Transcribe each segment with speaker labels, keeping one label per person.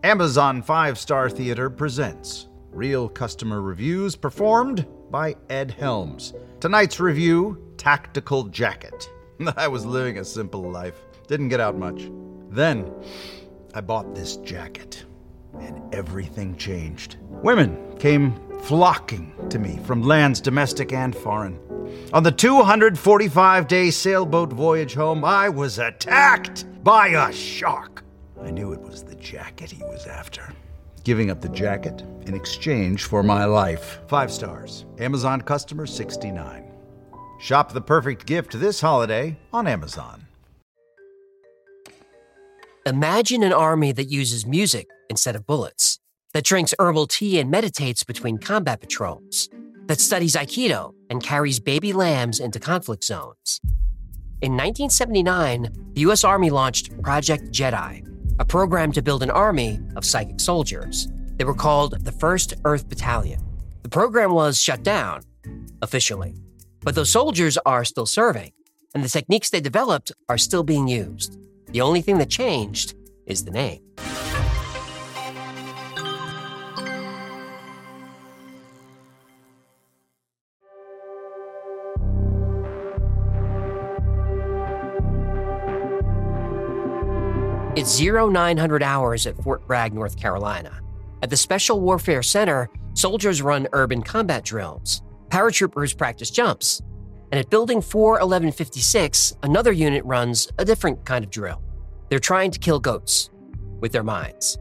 Speaker 1: Amazon 5-Star Theater presents Real Customer Reviews performed by Ed Helms. Tonight's review, Tactical Jacket. I was living a simple life. Didn't get out much. Then, I bought this jacket, and everything changed. Women came flocking to me from lands domestic and foreign. On the 245-day sailboat voyage home, I was attacked by a shark. I knew it was the jacket he was after. Giving up the jacket in exchange for my life. 5 stars. Amazon customer 69. Shop the perfect gift this holiday on Amazon.
Speaker 2: Imagine an army that uses music instead of bullets, that drinks herbal tea and meditates between combat patrols, that studies Aikido and carries baby lambs into conflict zones. In 1979, the U.S. Army launched Project Jedi, a program to build an army of psychic soldiers. They were called the 1st Earth Battalion. The program was shut down, officially, but those soldiers are still serving, and the techniques they developed are still being used. The only thing that changed is the name. It's 0900 hours at Fort Bragg, North Carolina. At the Special Warfare Center, soldiers run urban combat drills. Paratroopers practice jumps. And at Building 41156, another unit runs a different kind of drill. They're trying to kill goats with their minds.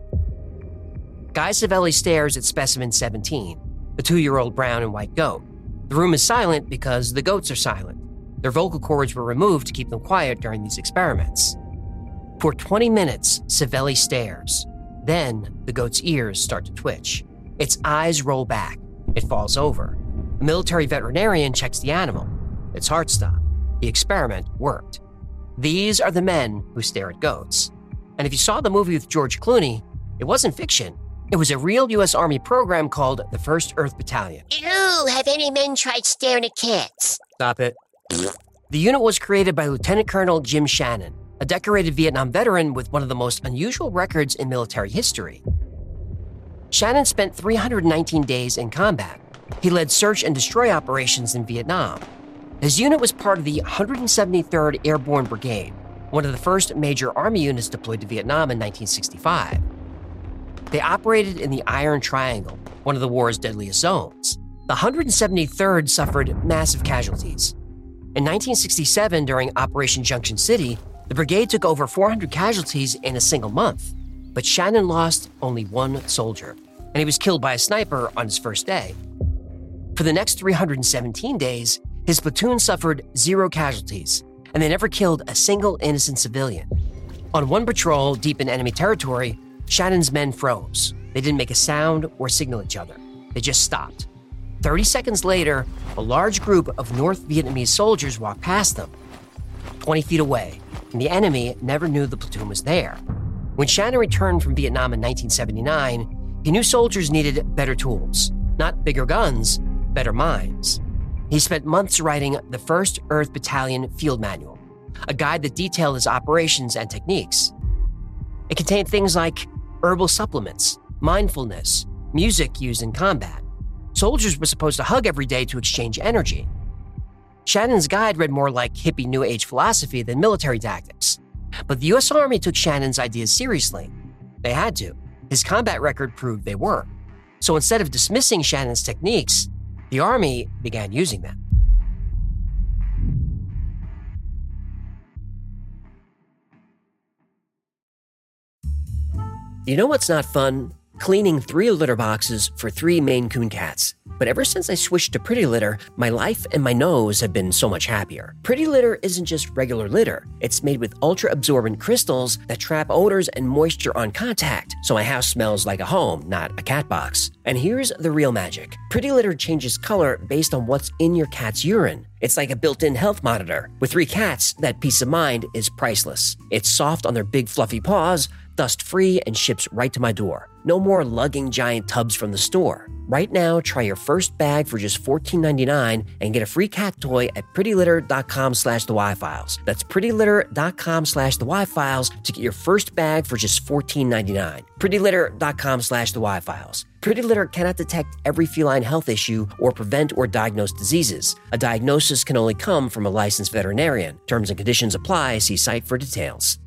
Speaker 2: Guy Savelli stares at specimen 17, the 2-year-old brown and white goat. The room is silent because the goats are silent. Their vocal cords were removed to keep them quiet during these experiments. For 20 minutes, Savelli stares. Then, the goat's ears start to twitch. Its eyes roll back. It falls over. A military veterinarian checks the animal. Its heart stopped. The experiment worked. These are the men who stare at goats. And if you saw the movie with George Clooney, it wasn't fiction. It was a real U.S. Army program called the 1st Earth Battalion.
Speaker 3: Ew, have any men tried staring at cats?
Speaker 2: Stop it. The unit was created by Lieutenant Colonel Jim Shannon, a decorated Vietnam veteran with one of the most unusual records in military history. Shannon spent 319 days in combat. He led search and destroy operations in Vietnam. His unit was part of the 173rd Airborne Brigade, one of the first major Army units deployed to Vietnam in 1965. They operated in the Iron Triangle, one of the war's deadliest zones. The 173rd suffered massive casualties. In 1967, during Operation Junction City, the brigade took over 400 casualties in a single month, but Shannon lost only 1 soldier, and he was killed by a sniper on his first day. For the next 317 days, his platoon suffered 0 casualties, and they never killed a single innocent civilian. On one patrol deep in enemy territory, Shannon's men froze. They didn't make a sound or signal each other. They just stopped. 30 seconds later, a large group of North Vietnamese soldiers walked past them, 20 feet away, and the enemy never knew the platoon was there. When Shannon returned from Vietnam in 1979, he knew soldiers needed better tools, not bigger guns, better minds. He spent months writing the 1st Earth Battalion Field Manual, a guide that detailed his operations and techniques. It contained things like herbal supplements, mindfulness, music used in combat. Soldiers were supposed to hug every day to exchange energy. Shannon's guide read more like hippie New Age philosophy than military tactics. But the U.S. Army took Shannon's ideas seriously. They had to. His combat record proved they were. So instead of dismissing Shannon's techniques, the Army began using them. You know what's not fun? Cleaning 3 litter boxes for 3 Maine Coon cats. But ever since I switched to Pretty Litter, my life and my nose have been so much happier. Pretty Litter isn't just regular litter. It's made with ultra-absorbent crystals that trap odors and moisture on contact, so my house smells like a home, not a cat box. And here's the real magic. Pretty Litter changes color based on what's in your cat's urine. It's like a built-in health monitor. With 3 cats, that peace of mind is priceless. It's soft on their big fluffy paws, dust-free, and ships right to my door. No more lugging giant tubs from the store. Right now, try your first bag for just $14.99 and get a free cat toy at prettylitter.com/thewifiles. That's prettylitter.com/thewifiles to get your first bag for just $14.99. prettylitter.com/thewifiles. Pretty Litter cannot detect every feline health issue or prevent or diagnose diseases. A diagnosis can only come from a licensed veterinarian. Terms and conditions apply. See site for details.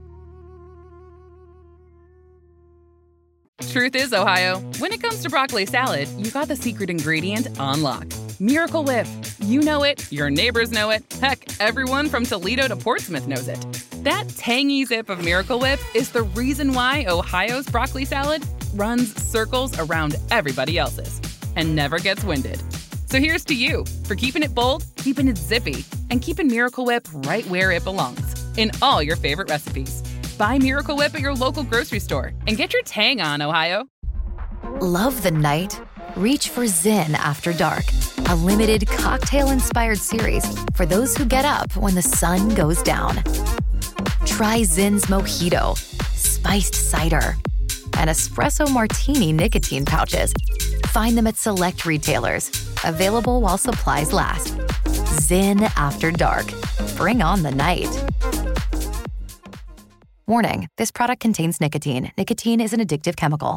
Speaker 4: Truth is, Ohio, when it comes to broccoli salad, you got the secret ingredient on lock. Miracle Whip. You know it, your neighbors know it, heck, everyone from Toledo to Portsmouth knows it. That tangy zip of Miracle Whip is the reason why Ohio's broccoli salad runs circles around everybody else's and never gets winded. So here's to you for keeping it bold, keeping it zippy, and keeping Miracle Whip right where it belongs, in all your favorite recipes. Buy Miracle Whip at your local grocery store and get your tang on, Ohio.
Speaker 5: Love the night? Reach for Zyn After Dark, a limited cocktail-inspired series for those who get up when the sun goes down. Try Zyn's Mojito, spiced cider, and espresso martini nicotine pouches. Find them at select retailers. Available while supplies last. Zyn After Dark. Bring on the night. Warning, this product contains nicotine. Nicotine is an addictive chemical.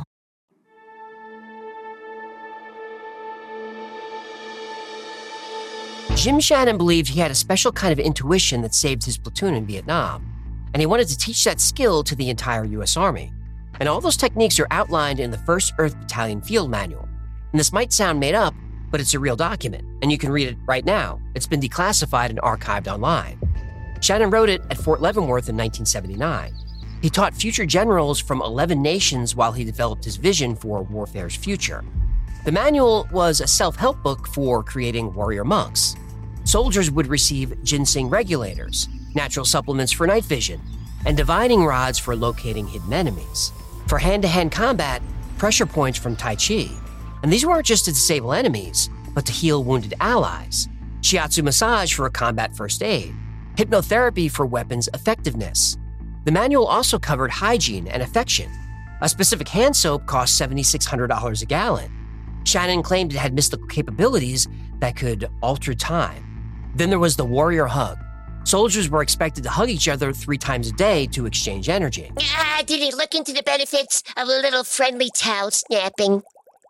Speaker 2: Jim Shannon believed he had a special kind of intuition that saved his platoon in Vietnam, and he wanted to teach that skill to the entire U.S. Army. And all those techniques are outlined in the 1st Earth Battalion Field Manual. And this might sound made up, but it's a real document, and you can read it right now. It's been declassified and archived online. Shannon wrote it at Fort Leavenworth in 1979. He taught future generals from 11 nations while he developed his vision for warfare's future. The manual was a self-help book for creating warrior monks. Soldiers would receive ginseng regulators, natural supplements for night vision, and divining rods for locating hidden enemies. For hand-to-hand combat, pressure points from Tai Chi. And these weren't just to disable enemies, but to heal wounded allies. Shiatsu massage for combat first aid. Hypnotherapy for weapons effectiveness. The manual also covered hygiene and affection. A specific hand soap cost $7,600 a gallon. Shannon claimed it had mystical capabilities that could alter time. Then there was the warrior hug. Soldiers were expected to hug each other 3 times a day to exchange energy.
Speaker 3: Did he look into the benefits of a little friendly towel snapping?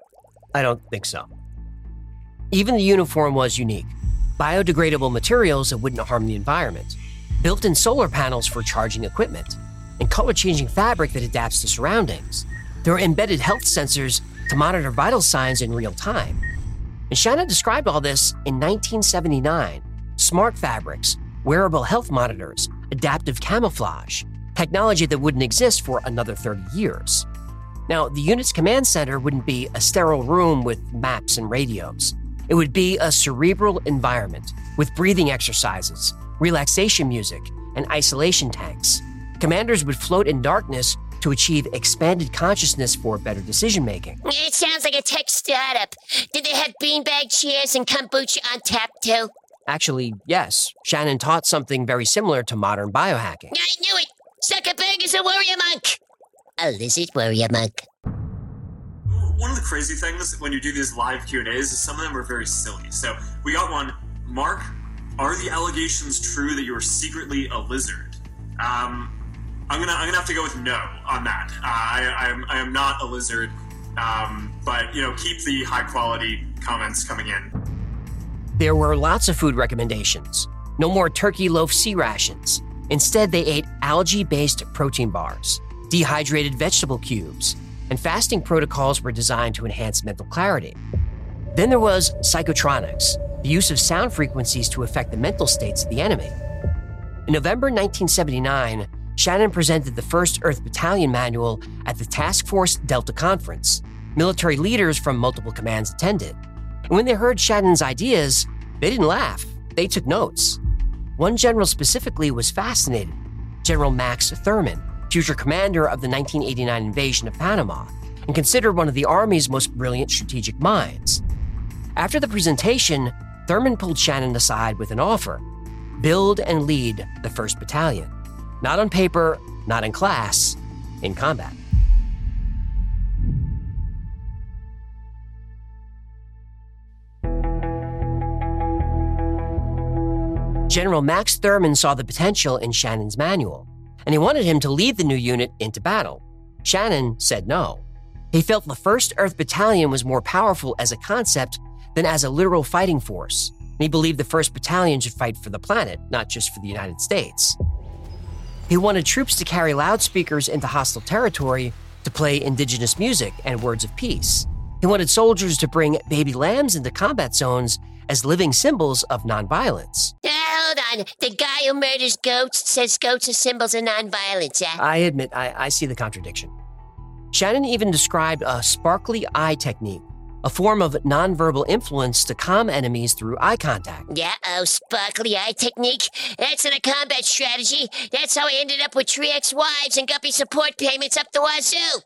Speaker 2: I don't think so. Even the uniform was unique. Biodegradable materials that wouldn't harm the environment. Built-in solar panels for charging equipment. And color-changing fabric that adapts to surroundings. There are embedded health sensors to monitor vital signs in real time. And Shannon described all this in 1979. Smart fabrics, wearable health monitors, adaptive camouflage, technology that wouldn't exist for another 30 years. Now, the unit's command center wouldn't be a sterile room with maps and radios. It would be a cerebral environment with breathing exercises, relaxation music, and isolation tanks. Commanders would float in darkness to achieve expanded consciousness for better decision-making.
Speaker 3: It sounds like a tech startup. Did they have beanbag chairs and kombucha on tap, too?
Speaker 2: Actually, yes. Shannon taught something very similar to modern biohacking.
Speaker 3: I knew it! Zuckerberg is a warrior monk! A lizard warrior monk.
Speaker 6: One of the crazy things when you do these live Q&As is some of them are very silly. So we got one. Mark, are the allegations true that you are secretly a lizard? I'm gonna have to go with no on that. I am not a lizard, but keep the high quality comments coming in.
Speaker 2: There were lots of food recommendations. No more turkey loaf sea rations. Instead, they ate algae-based protein bars, dehydrated vegetable cubes, and fasting protocols were designed to enhance mental clarity. Then there was psychotronics, the use of sound frequencies to affect the mental states of the enemy. In November 1979, Shannon presented the 1st Earth Battalion Manual at the Task Force Delta Conference. Military leaders from multiple commands attended. And when they heard Shannon's ideas, they didn't laugh. They took notes. One general specifically was fascinated, General Max Thurman, future commander of the 1989 invasion of Panama, and considered one of the Army's most brilliant strategic minds. After the presentation, Thurman pulled Shannon aside with an offer: build and lead the 1st Battalion. Not on paper, not in class, in combat. General Max Thurman saw the potential in Shannon's manual, and he wanted him to lead the new unit into battle. Shannon said no. He felt the 1st Earth Battalion was more powerful as a concept than as a literal fighting force. He believed the 1st Battalion should fight for the planet, not just for the United States. He wanted troops to carry loudspeakers into hostile territory to play indigenous music and words of peace. He wanted soldiers to bring baby lambs into combat zones as living symbols of nonviolence.
Speaker 3: Hold on. The guy who murders goats says goats are symbols of nonviolence,
Speaker 2: I admit, I see the contradiction. Shannon even described a sparkly eye technique, a form of nonverbal influence to calm enemies through eye contact.
Speaker 3: Sparkly eye technique. That's in a combat strategy. That's how I ended up with 3 ex-wives and guppy support payments up the wazoo.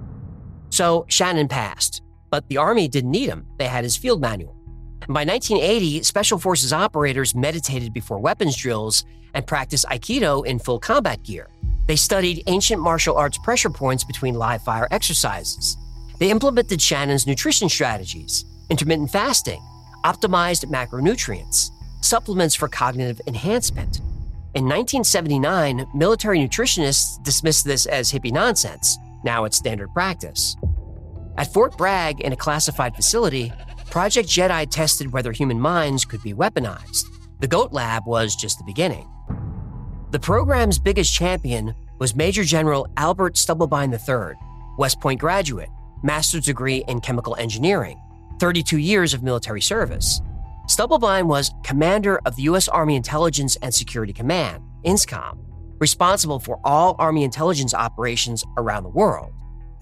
Speaker 2: So Shannon passed, but the Army didn't need him. They had his field manual. And by 1980, Special Forces operators meditated before weapons drills and practiced Aikido in full combat gear. They studied ancient martial arts pressure points between live fire exercises. They implemented Shannon's nutrition strategies, intermittent fasting, optimized macronutrients, supplements for cognitive enhancement. In 1979, military nutritionists dismissed this as hippie nonsense. Now it's standard practice. At Fort Bragg, in a classified facility, Project Jedi tested whether human minds could be weaponized. The Goat Lab was just the beginning. The program's biggest champion was Major General Albert Stubblebine III, West Point graduate, master's degree in chemical engineering, 32 years of military service. Stubblebine was commander of the U.S. Army Intelligence and Security Command, INSCOM, responsible for all Army intelligence operations around the world.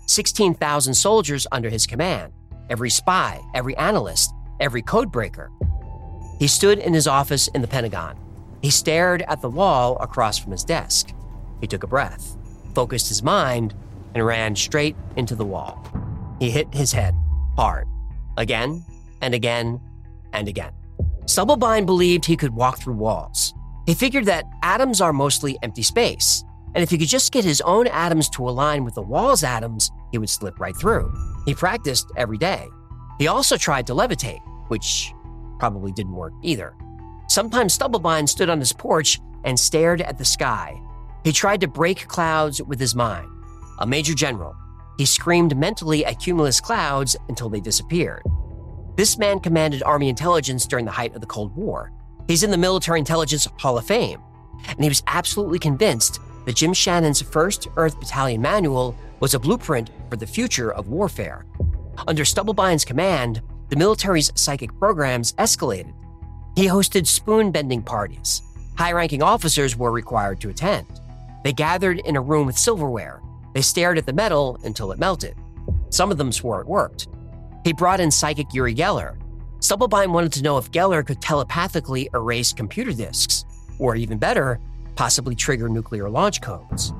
Speaker 2: 16,000 soldiers under his command, every spy, every analyst, every codebreaker. He stood in his office in the Pentagon. He stared at the wall across from his desk. He took a breath, focused his mind, and ran straight into the wall. He hit his head hard, again and again and again. Stubblebine believed he could walk through walls. He figured that atoms are mostly empty space, and if he could just get his own atoms to align with the wall's atoms, he would slip right through. He practiced every day. He also tried to levitate, which probably didn't work either. Sometimes Stubblebine stood on his porch and stared at the sky. He tried to break clouds with his mind. A major general, he screamed mentally at cumulus clouds until they disappeared. This man commanded Army intelligence during the height of the Cold War. He's in the Military Intelligence Hall of Fame, and he was absolutely convinced that Jim Shannon's 1st Earth Battalion manual was a blueprint for the future of warfare. Under Stubblebine's command, the military's psychic programs escalated. He hosted spoon-bending parties. High-ranking officers were required to attend. They gathered in a room with silverware. They stared at the metal until it melted. Some of them swore it worked. He brought in psychic Uri Geller. Stubblebine wanted to know if Geller could telepathically erase computer disks, or even better, possibly trigger nuclear launch codes.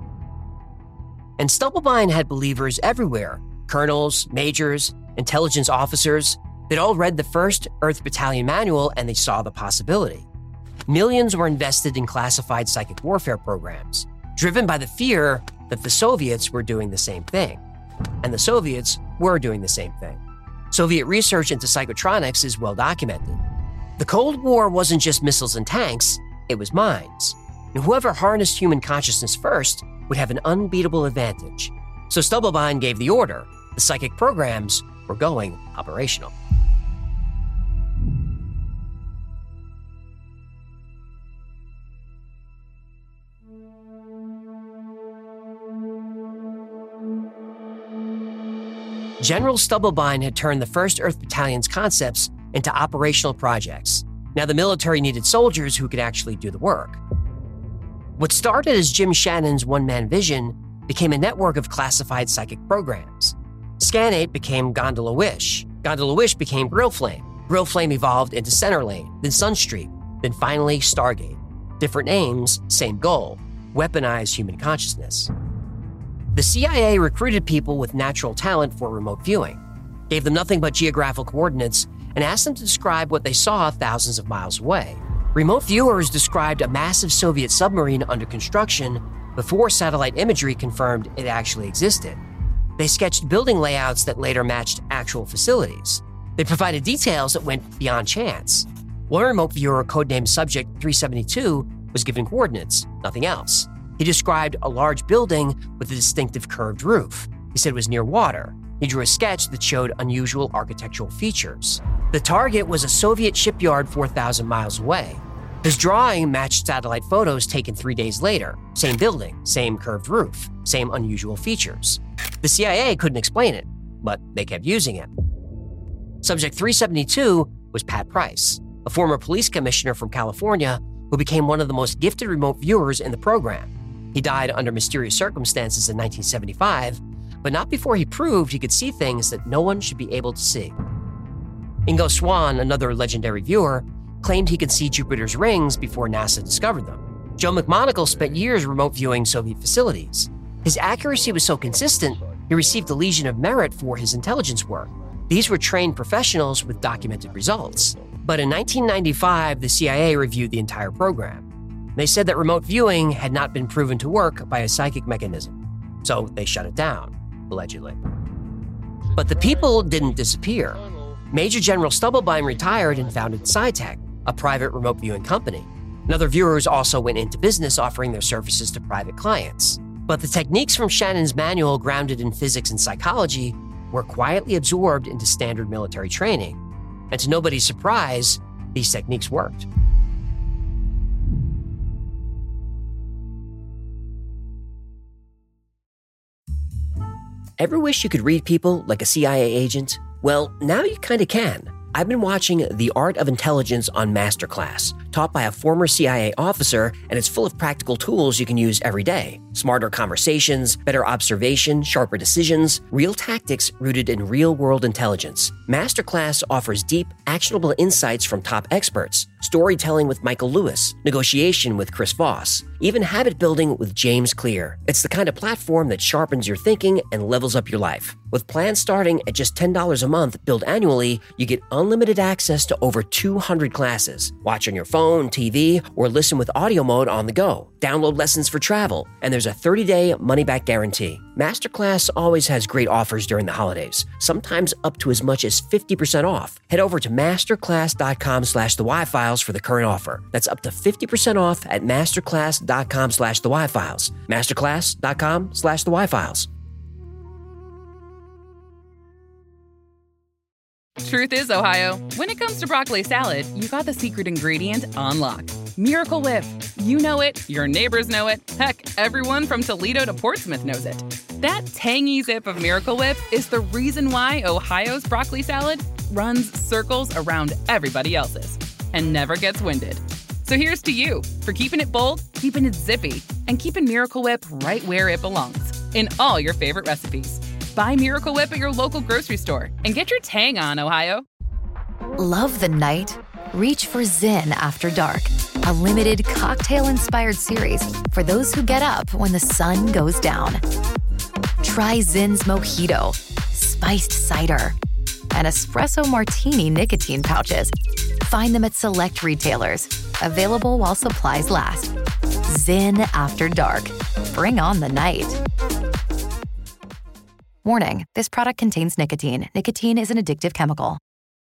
Speaker 2: And Stubblebine had believers everywhere, colonels, majors, intelligence officers. They'd all read the 1st Earth Battalion manual and they saw the possibility. Millions were invested in classified psychic warfare programs, driven by the fear that the Soviets were doing the same thing. And the Soviets were doing the same thing. Soviet research into psychotronics is well documented. The Cold War wasn't just missiles and tanks, it was minds. And whoever harnessed human consciousness first would have an unbeatable advantage. So Stubblebine gave the order. The psychic programs were going operational. General Stubblebine had turned the 1st Earth Battalion's concepts into operational projects. Now the military needed soldiers who could actually do the work. What started as Jim Shannon's one-man vision became a network of classified psychic programs. Scanate became Gondola Wish. Gondola Wish became Grill Flame. Grill Flame evolved into Center Lane, then Sunstreak, then finally Stargate. Different names, same goal: weaponize human consciousness. The CIA recruited people with natural talent for remote viewing, gave them nothing but geographical coordinates, and asked them to describe what they saw thousands of miles away. Remote viewers described a massive Soviet submarine under construction before satellite imagery confirmed it actually existed. They sketched building layouts that later matched actual facilities. They provided details that went beyond chance. One remote viewer, codenamed Subject 372, was given coordinates, nothing else. He described a large building with a distinctive curved roof. He said it was near water. He drew a sketch that showed unusual architectural features. The target was a Soviet shipyard 4,000 miles away. His drawing matched satellite photos taken 3 days later. Same building, same curved roof, same unusual features. The CIA couldn't explain it, but they kept using it. Subject 372 was Pat Price, a former police commissioner from California who became one of the most gifted remote viewers in the program. He died under mysterious circumstances in 1975, but not before he proved he could see things that no one should be able to see. Ingo Swann, another legendary viewer, claimed he could see Jupiter's rings before NASA discovered them. Joe McMoneagle spent years remote viewing Soviet facilities. His accuracy was so consistent, he received the Legion of Merit for his intelligence work. These were trained professionals with documented results. But in 1995, the CIA reviewed the entire program. They said that remote viewing had not been proven to work by a psychic mechanism, so they shut it down, allegedly. But the people didn't disappear. Major General Stubblebine retired and founded SciTech, a private remote viewing company. And other viewers also went into business offering their services to private clients. But the techniques from Shannon's manual, grounded in physics and psychology, were quietly absorbed into standard military training. And to nobody's surprise, these techniques worked. Ever wish you could read people like a CIA agent? Well, now you kinda can. I've been watching The Art of Intelligence on Masterclass, taught by a former CIA officer, and it's full of practical tools you can use every day. Smarter conversations, better observation, sharper decisions, real tactics rooted in real-world intelligence. Masterclass offers deep, actionable insights from top experts, storytelling with Michael Lewis, negotiation with Chris Voss, even habit building with James Clear. It's the kind of platform that sharpens your thinking and levels up your life. With plans starting at just $10 a month, billed annually, you get unlimited access to over 200 classes. Watch on your phone, TV, or listen with audio mode on the go. Download lessons for travel, and there's a 30-day money-back guarantee. Masterclass always has great offers during the holidays, sometimes up to as much as 50% off. Head over to masterclass.com/the-Y-Files for the current offer. That's up to 50% off at masterclass.com/the-Y-Files. masterclass.com/the-Y-Files.
Speaker 4: Truth is, Ohio, when it comes to broccoli salad, you got the secret ingredient on lock. Miracle Whip. You know it, your neighbors know it, heck, everyone from Toledo to Portsmouth knows it. That tangy zip of Miracle Whip is the reason why Ohio's broccoli salad runs circles around everybody else's and never gets winded. So here's to you for keeping it bold, keeping it zippy, and keeping Miracle Whip right where it belongs, in all your favorite recipes. Buy Miracle Whip at your local grocery store and get your tang on, Ohio.
Speaker 5: Love the night? Reach for Zyn After Dark, a limited cocktail-inspired series for those who get up when the sun goes down. Try Zyn's Mojito, spiced cider, and espresso martini nicotine pouches. Find them at select retailers. Available while supplies last. Zyn After Dark. Bring on the night. Warning, this product contains nicotine. Nicotine is an addictive chemical.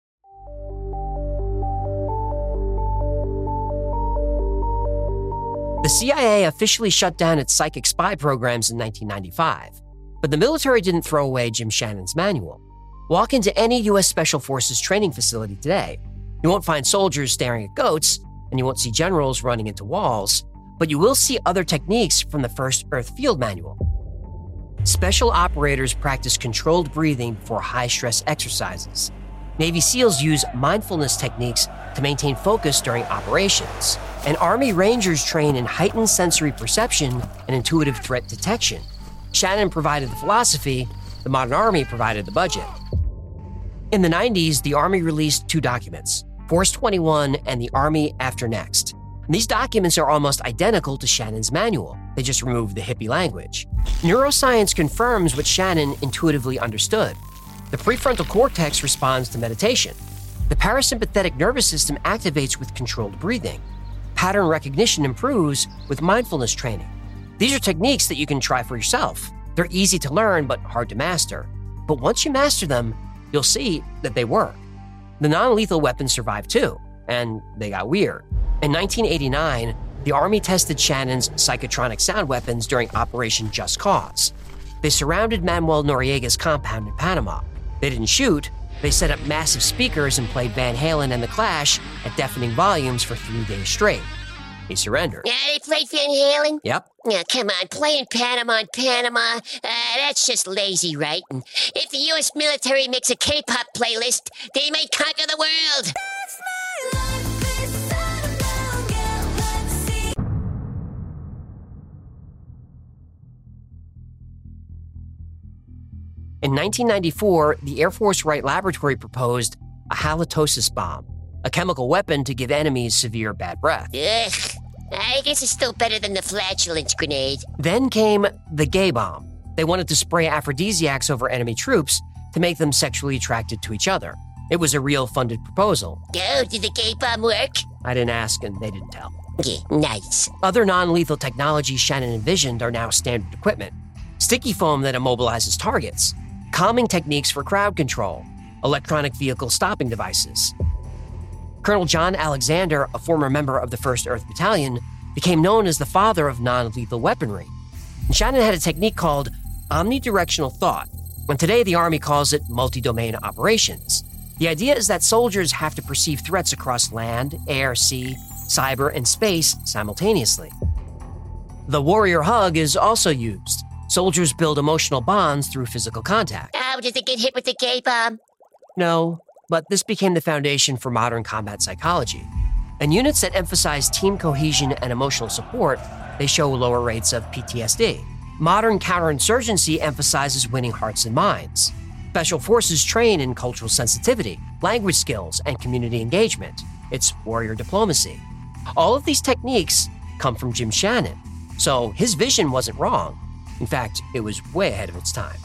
Speaker 2: The CIA officially shut down its psychic spy programs in 1995, but the military didn't throw away Jim Shannon's manual. Walk into any U.S. Special Forces training facility today. You won't find soldiers staring at goats, and you won't see generals running into walls, but you will see other techniques from the First Earth Field Manual. Special operators practice controlled breathing before high-stress exercises. Navy SEALs use mindfulness techniques to maintain focus during operations. And Army Rangers train in heightened sensory perception and intuitive threat detection. Shannon provided the philosophy, the modern Army provided the budget. In the 90s, the Army released 2 documents, Force 21 and the Army After Next. And these documents are almost identical to Shannon's manual. They just removed the hippie language. Neuroscience confirms what Shannon intuitively understood. The prefrontal cortex responds to meditation. The parasympathetic nervous system activates with controlled breathing. Pattern recognition improves with mindfulness training. These are techniques that you can try for yourself. They're easy to learn, but hard to master. But once you master them, you'll see that they work. The non-lethal weapons survived too, and they got weird. In 1989, the Army tested Shannon's psychotronic sound weapons during Operation Just Cause. They surrounded Manuel Noriega's compound in Panama. They didn't shoot, they set up massive speakers and played Van Halen and The Clash at deafening volumes for 3 days straight. He surrendered.
Speaker 3: Yeah, they played Van Halen?
Speaker 2: Yep.
Speaker 3: Yeah, come on, playing Panama in Panama, that's just lazy, right? And if the U.S. military makes a K-pop playlist, they may conquer the world.
Speaker 2: In 1994, the Air Force Wright Laboratory proposed a halitosis bomb, a chemical weapon to give enemies severe bad breath.
Speaker 3: Ugh, I guess it's still better than the flatulence grenade.
Speaker 2: Then came the gay bomb. They wanted to spray aphrodisiacs over enemy troops to make them sexually attracted to each other. It was a real funded proposal.
Speaker 3: Oh, did the gay bomb work?
Speaker 2: I didn't ask and they didn't tell.
Speaker 3: Yeah, nice.
Speaker 2: Other non-lethal technologies Shannon envisioned are now standard equipment. Sticky foam that immobilizes targets, calming techniques for crowd control, electronic vehicle stopping devices. Colonel John Alexander, a former member of the 1st Earth Battalion, became known as the father of non-lethal weaponry. And Shannon had a technique called omnidirectional thought, and today the Army calls it multi-domain operations. The idea is that soldiers have to perceive threats across land, air, sea, cyber, and space simultaneously. The warrior hug is also used. Soldiers build emotional bonds through physical contact.
Speaker 3: Oh, did they get hit with the gay bomb?
Speaker 2: No, but this became the foundation for modern combat psychology. In units that emphasize team cohesion and emotional support, they show lower rates of PTSD. Modern counterinsurgency emphasizes winning hearts and minds. Special forces train in cultural sensitivity, language skills, and community engagement. It's warrior diplomacy. All of these techniques come from Jim Shannon, so his vision wasn't wrong. In fact, it was way ahead of its time.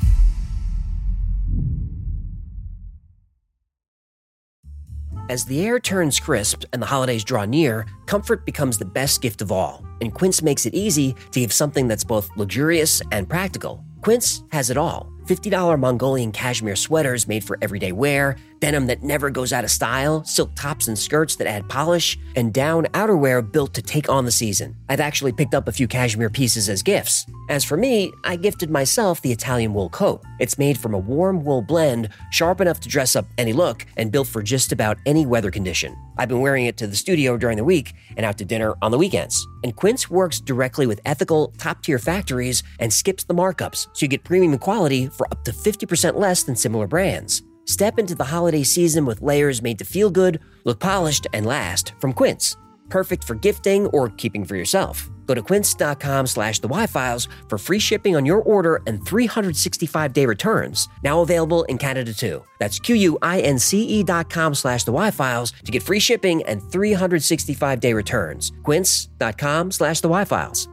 Speaker 2: As the air turns crisp and the holidays draw near, comfort becomes the best gift of all, and Quince makes it easy to give something that's both luxurious and practical. Quince has it all. $50 Mongolian cashmere sweaters made for everyday wear, denim that never goes out of style, silk tops and skirts that add polish, and down outerwear built to take on the season. I've actually picked up a few cashmere pieces as gifts. As for me, I gifted myself the Italian wool coat. It's made from a warm wool blend, sharp enough to dress up any look, and built for just about any weather condition. I've been wearing it to the studio during the week and out to dinner on the weekends. And Quince works directly with ethical, top-tier factories and skips the markups, so you get premium quality for up to 50% less than similar brands. Step into the holiday season with layers made to feel good, look polished, and last from Quince. Perfect for gifting or keeping for yourself. Go to quince.com/thewifiles for free shipping on your order and 365-day returns. Now available in Canada too. That's QUINCE.com/thewifiles to get free shipping and 365-day returns. Quince.com/thewifiles.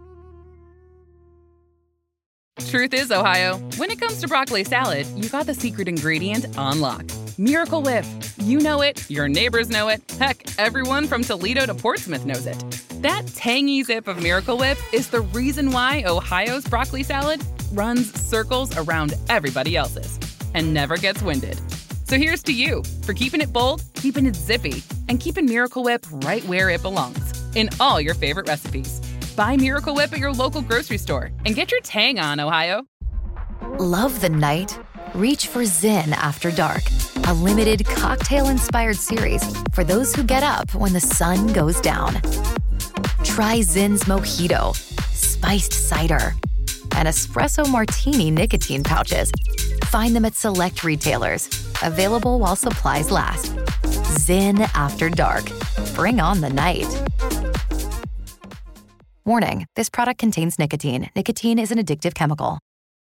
Speaker 4: Truth is, Ohio, when it comes to broccoli salad, you got the secret ingredient on lock. Miracle Whip. You know it, your neighbors know it, heck, everyone from Toledo to Portsmouth knows it. That tangy zip of Miracle Whip is the reason why Ohio's broccoli salad runs circles around everybody else's and never gets winded. So here's to you for keeping it bold, keeping it zippy, and keeping Miracle Whip right where it belongs, in all your favorite recipes. Buy Miracle Whip at your local grocery store and get your tang on, Ohio.
Speaker 5: Love the night? Reach for Zyn After Dark, a limited cocktail-inspired series for those who get up when the sun goes down. Try Zyn's Mojito, spiced cider, and espresso martini nicotine pouches. Find them at select retailers. Available while supplies last. Zyn After Dark. Bring on the night. Warning, this product contains nicotine. Nicotine is an addictive chemical.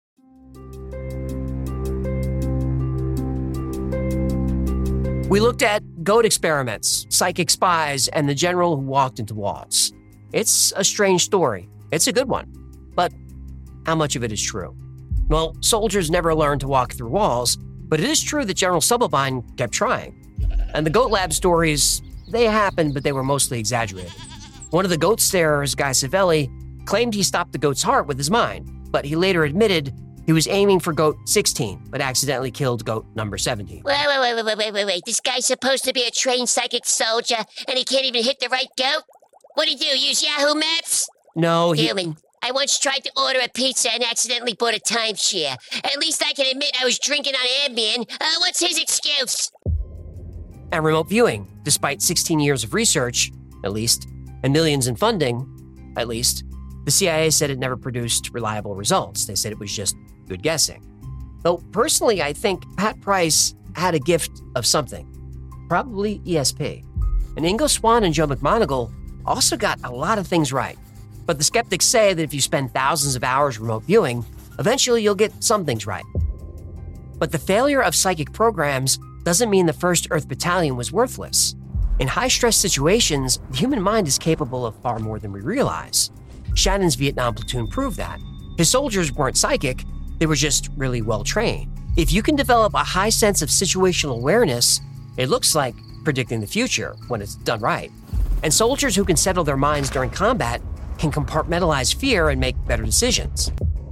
Speaker 2: We looked at goat experiments, psychic spies, and the general who walked into walls. It's a strange story. It's a good one. But how much of it is true? Well, soldiers never learned to walk through walls, but it is true that General Subelbein kept trying. And the goat lab stories, they happened, but they were mostly exaggerated. One of the goat starers, Guy Savelli, claimed he stopped the goat's heart with his mind, but he later admitted he was aiming for goat 16, but accidentally killed goat number 17.
Speaker 3: Wait. This guy's supposed to be a trained psychic soldier, and he can't even hit the right goat? What'd he do, use Yahoo Maps?
Speaker 2: No,
Speaker 3: Human, I once tried to order a pizza and accidentally bought a timeshare. At least I can admit I was drinking on Ambien. What's his excuse?
Speaker 2: And remote viewing, despite 16 years of research, at least, and millions in funding, at least, the CIA said it never produced reliable results. They said it was just good guessing. Though personally, I think Pat Price had a gift of something, probably ESP. And Ingo Swann and Joe McMoneagle also got a lot of things right. But the skeptics say that if you spend thousands of hours remote viewing, eventually you'll get some things right. But the failure of psychic programs doesn't mean the 1st Earth Battalion was worthless. In high-stress situations, the human mind is capable of far more than we realize. Shannon's Vietnam platoon proved that. His soldiers weren't psychic, they were just really well-trained. If you can develop a high sense of situational awareness, it looks like predicting the future when it's done right. And soldiers who can settle their minds during combat can compartmentalize fear and make better decisions.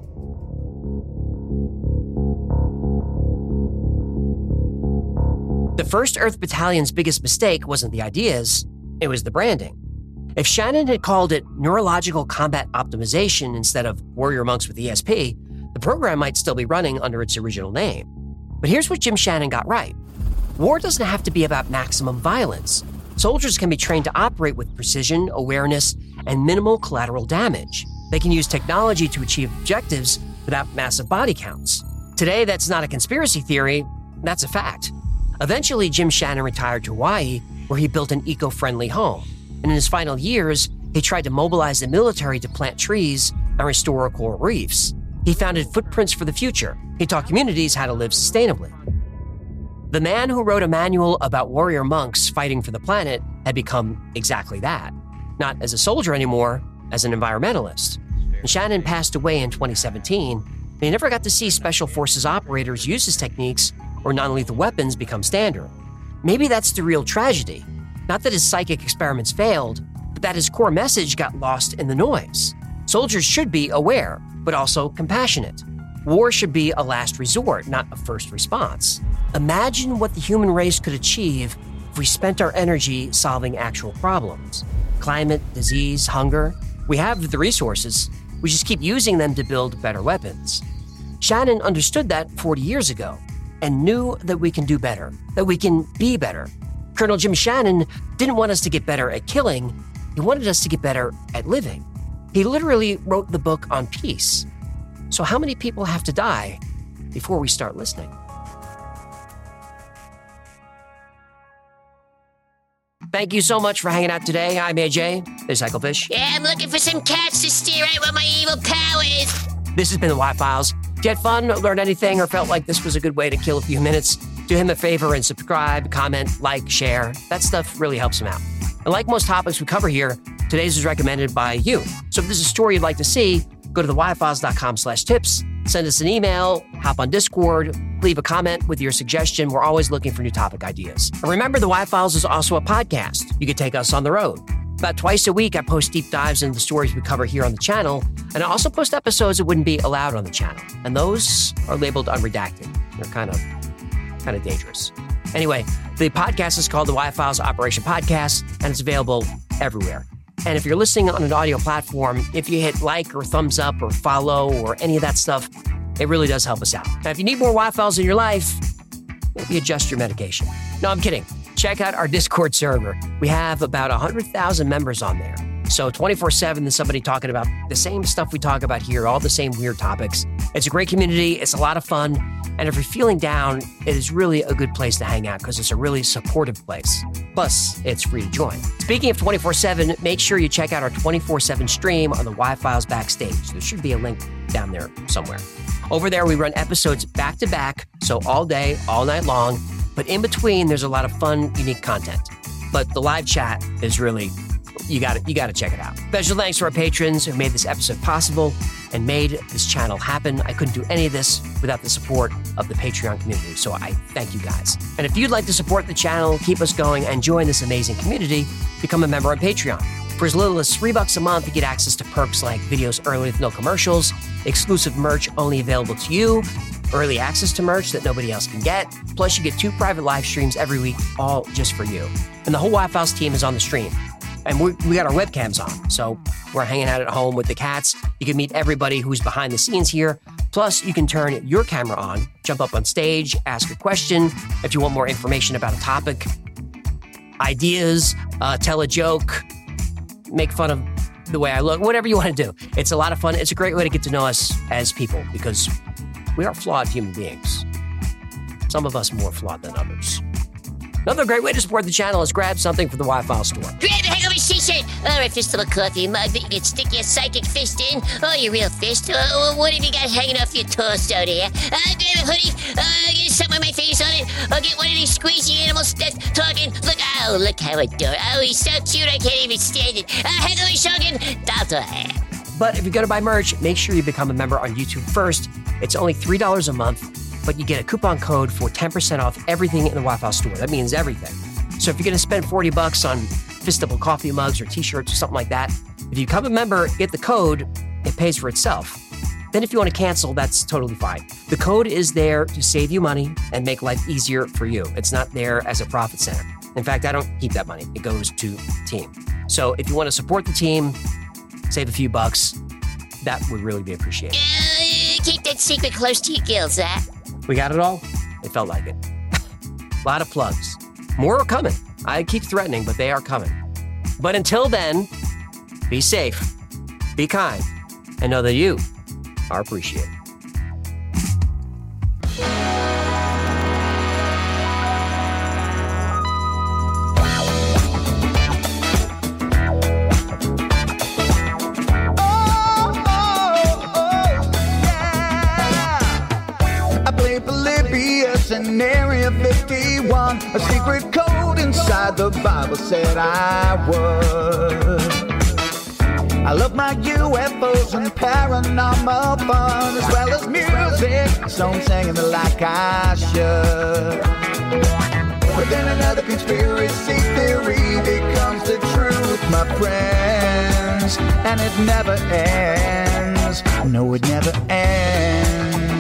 Speaker 2: The 1st Earth Battalion's biggest mistake wasn't the ideas, it was the branding. If Shannon had called it Neurological Combat Optimization instead of Warrior Monks with ESP, the program might still be running under its original name. But here's what Jim Shannon got right. War doesn't have to be about maximum violence. Soldiers can be trained to operate with precision, awareness, and minimal collateral damage. They can use technology to achieve objectives without massive body counts. Today, that's not a conspiracy theory, that's a fact. Eventually, Jim Shannon retired to Hawaii, where he built an eco-friendly home. And in his final years, he tried to mobilize the military to plant trees and restore coral reefs. He founded Footprints for the Future. He taught communities how to live sustainably. The man who wrote a manual about warrior monks fighting for the planet had become exactly that. Not as a soldier anymore, as an environmentalist. And Shannon passed away in 2017, and he never got to see Special Forces operators use his techniques or non-lethal weapons become standard. Maybe that's the real tragedy. Not that his psychic experiments failed, but that his core message got lost in the noise. Soldiers should be aware, but also compassionate. War should be a last resort, not a first response. Imagine what the human race could achieve if we spent our energy solving actual problems. Climate, disease, hunger. We have the resources. We just keep using them to build better weapons. Shannon understood that 40 years ago and knew that we can do better, that we can be better. Colonel Jim Shannon didn't want us to get better at killing. He wanted us to get better at living. He literally wrote the book on peace. So how many people have to die before we start listening? Thank you so much for hanging out today. I'm AJ, there's Cyclefish.
Speaker 3: Yeah, I'm looking for some cats to steer out with my evil powers.
Speaker 2: This has been the Y-Files. If you had fun, learned anything, or felt like this was a good way to kill a few minutes, do him a favor and subscribe, comment, like, share. That stuff really helps him out. And like most topics we cover here, today's is recommended by you. So if there's a story you'd like to see, go to theyfiles.com/tips, send us an email, hop on Discord, leave a comment with your suggestion. We're always looking for new topic ideas. And remember, the Y-Files is also a podcast. You can take us on the road. About twice a week, I post deep dives into the stories we cover here on the channel, and I also post episodes that wouldn't be allowed on the channel. And those are labeled unredacted. They're kind of dangerous. Anyway, the podcast is called the Y-Files Operation Podcast, and it's available everywhere. And if you're listening on an audio platform, if you hit like or thumbs up or follow or any of that stuff, it really does help us out. Now, if you need more Y-Files in your life, maybe adjust your medication. No, I'm kidding. Check out our Discord server. We have about 100,000 members on there. So 24/7, there's somebody talking about the same stuff we talk about here, all the same weird topics. It's a great community. It's a lot of fun. And if you're feeling down, it is really a good place to hang out because it's a really supportive place. Plus, it's free to join. Speaking of 24/7, make sure you check out our 24/7 stream on the Y-Files Backstage. There should be a link down there somewhere. Over there, we run episodes back to back, so all day, all night long. But in between, there's a lot of fun, unique content. But the live chat is really, you got to check it out. Special thanks to our patrons who made this episode possible and made this channel happen. I couldn't do any of this without the support of the Patreon community, so I thank you guys. And if you'd like to support the channel, keep us going, and join this amazing community, become a member on Patreon. For as little as $3 a month, you get access to perks like videos early with no commercials, exclusive merch only available to you, early access to merch that nobody else can get. Plus, you get 2 private live streams every week, all just for you. And the whole Waffle House team is on the stream. And we got our webcams on, so we're hanging out at home with the cats. You can meet everybody who's behind the scenes here. Plus, you can turn your camera on, jump up on stage, ask a question. If you want more information about a topic, ideas, tell a joke, make fun of the way I look, whatever you want to do. It's a lot of fun. It's a great way to get to know us as people because we are flawed human beings. Some of us more flawed than others. Another great way to support the channel is grab something from the Wi-Fi store.
Speaker 3: Grab a heck of a t-shirt or a fistful coffee mug that you can stick your psychic fist in, or your real fist. What have you got hanging off your torso there? Grab a hoodie, get something with my face on it, or get one of these squeezy animals that's talking. Look how adorable. Oh, he's so cute, I can't even stand it. Heck of a shogun,
Speaker 2: But if you're going to buy merch, make sure you become a member on YouTube first. It's only $3 a month. But you get a coupon code for 10% off everything in the Wi-Fi store. That means everything. So if you're going to spend $40 on fistable coffee mugs or t-shirts or something like that, if you become a member, get the code, it pays for itself. Then if you want to cancel, that's totally fine. The code is there to save you money and make life easier for you. It's not there as a profit center. In fact, I don't keep that money. It goes to the team. So if you want to support the team, save a few bucks, that would really be appreciated.
Speaker 3: Keep that secret close to your gills,
Speaker 2: We got it all? It felt like it. A lot of plugs. More are coming. I keep threatening, but they are coming. But until then, be safe, be kind, and know that you are appreciated.
Speaker 7: In Area 51, a secret code inside the Bible said I would. I love my UFOs and paranormal fun, as well as music, so I'm singing it like I should. But then another conspiracy theory becomes the truth, my friends, and it never ends. No, it never ends.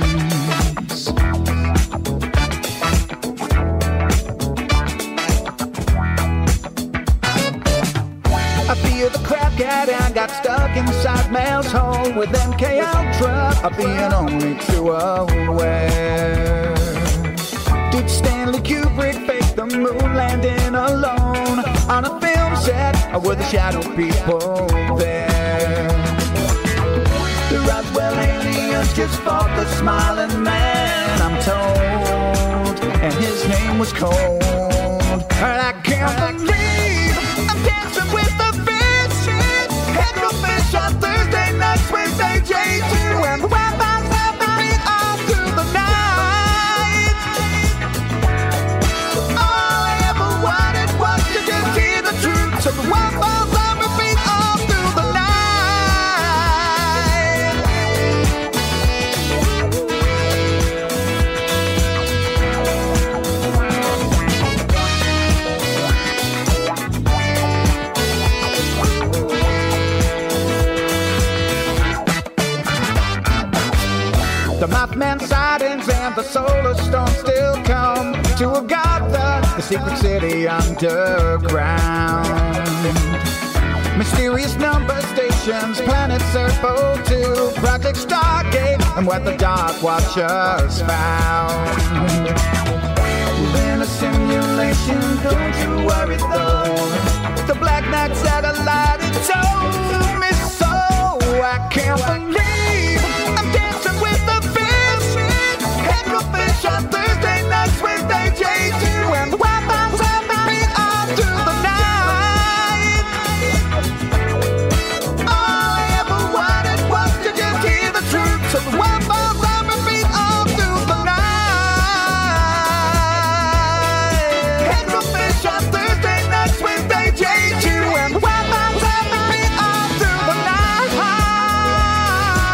Speaker 7: I feel the crap cat and got stuck inside Mel's hole with MK Ultra being only too aware. Did Stanley Kubrick fake the moon landing alone on a film set, or were the shadow people there? The Roswell aliens just fought the smiling man, I'm told, and his name was Cold. And I can't believe I'm dancing with the fish. Head to fish on Thursday nights with AJ2, and the Wi-Fi's happening all through the night. All I ever wanted was to just hear the truth, so the Wi-Fi's on repeat all through the night. The Mothman sightings and the solar storm still come to Agatha, the secret city underground. Mysterious number stations, planet Earth 02, Project Stargate, and what the Dark Watchers found. Within a simulation, don't you worry though. The Black Knight satellite, it told me so. I can't believe I'm dancing with the fish. Head to fish on Thursday nights with AJ2, and the Wi-Fi's happening all through the night. All I ever wanted was to just hear the truth, so the Wi-Fi's on repeat all through the night. Head to fish on Thursday nights with AJ2, and the Wi-Fi's happening all through the night.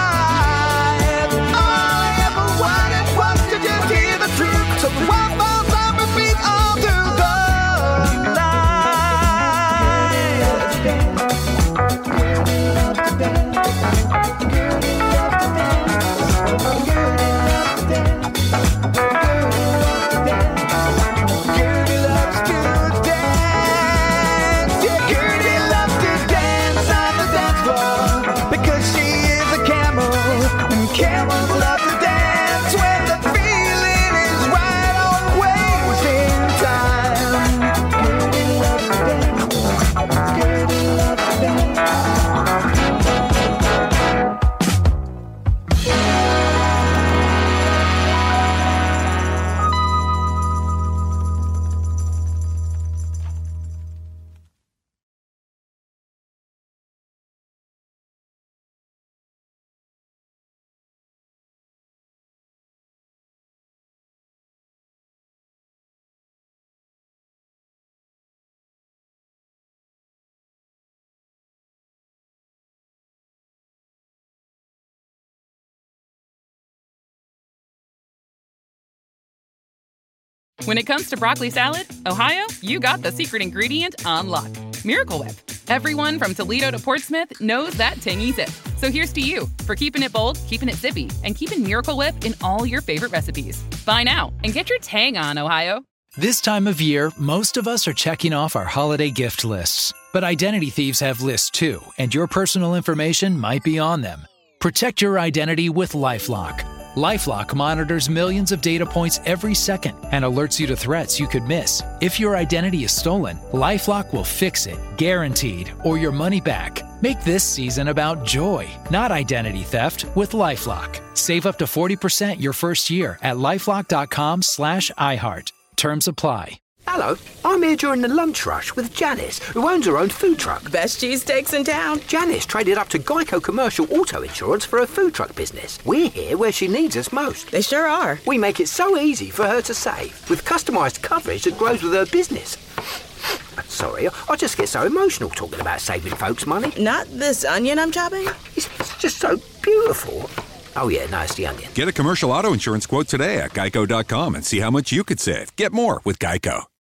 Speaker 4: When it comes to broccoli salad, Ohio, you got the secret ingredient on lock. Miracle Whip. Everyone from Toledo to Portsmouth knows that tangy zip. So here's to you for keeping it bold, keeping it zippy, and keeping Miracle Whip in all your favorite recipes. Buy now and get your tang on, Ohio.
Speaker 8: This time of year, most of us are checking off our holiday gift lists. But identity thieves have lists too, and your personal information might be on them. Protect your identity with LifeLock. LifeLock monitors millions of data points every second and alerts you to threats you could miss. If your identity is stolen, LifeLock will fix it, guaranteed, or your money back. Make this season about joy, not identity theft, with LifeLock. Save up to 40% your first year at LifeLock.com/iHeart. Terms apply.
Speaker 9: Hello, I'm here during the lunch rush with Janice, who owns her own food truck.
Speaker 10: Best cheesesteaks in town.
Speaker 9: Janice traded up to Geico Commercial Auto Insurance for her food truck business. We're here where she needs us most.
Speaker 10: They sure are.
Speaker 9: We make it so easy for her to save, with customised coverage that grows with her business. Sorry, I just get so emotional talking about saving folks money.
Speaker 10: Not this onion I'm chopping?
Speaker 9: It's just so beautiful. Oh yeah, no, it's the onion.
Speaker 11: Get a commercial auto insurance quote today at Geico.com and see how much you could save. Get more with Geico.